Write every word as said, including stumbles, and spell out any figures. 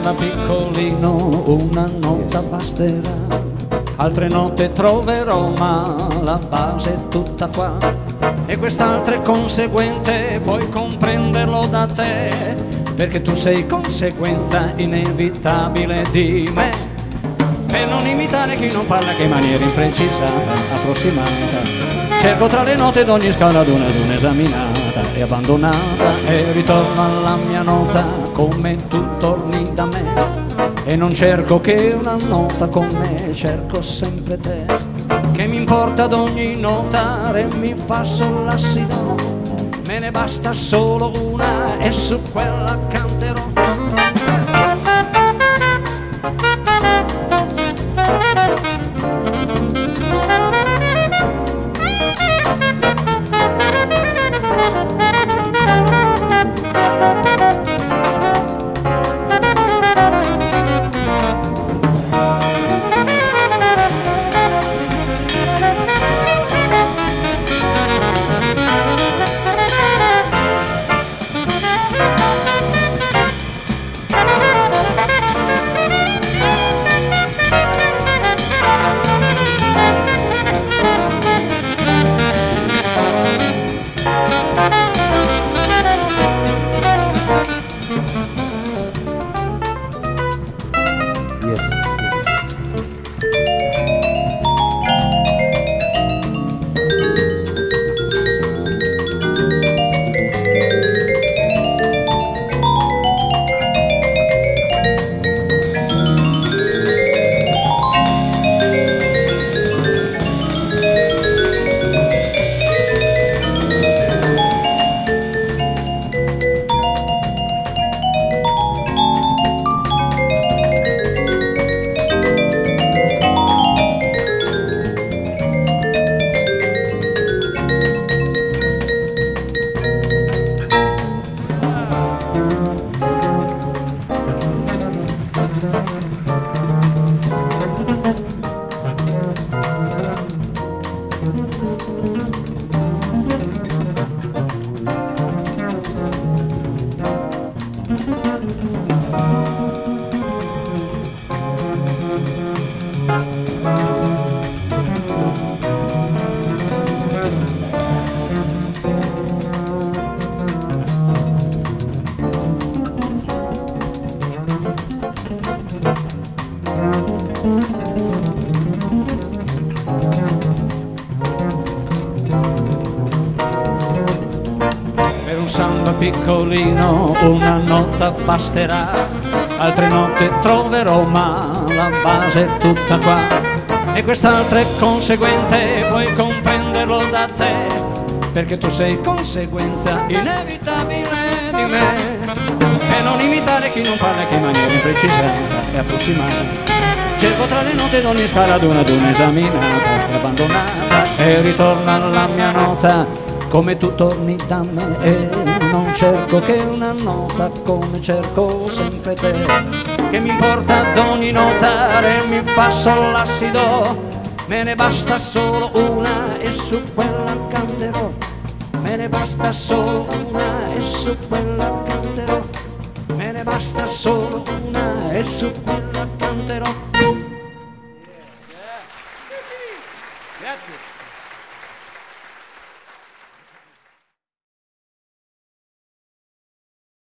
samba piccolino, una nota basterà, altre note troverò, ma la base è tutta qua. E quest'altra è conseguente, puoi comprenderlo da te, perché tu sei conseguenza inevitabile di me. E non imitare chi non parla, che in maniera imprecisa, approssimata, cerco tra le note d'ogni scala ad una ad una esaminata e abbandonata, e ritorno alla mia nota come tu torni da me. E non cerco che una nota con me, cerco sempre te. Che mi importa ad ogni nota, re mi fa sol la si do, me ne basta solo una e su quella canterò. Samba piccolino, una nota basterà, altre note troverò, ma la base è tutta qua. E quest'altra è conseguente, puoi comprenderlo da te, perché tu sei conseguenza inevitabile di me. E non imitare chi non parla, che in maniera imprecisa e approssimata, cerco tra le note d'ogni scala ad una ad una esaminata e abbandonata, e ritorno alla mia nota come tu torni da me. E non cerco che una nota, come cerco sempre te. Che mi importa ad ogni nota, re mi fa sol la si do, me ne basta solo una e su quella canterò. Me ne basta solo una e su quella canterò. Me ne basta solo una e su quella canterò. Grazie.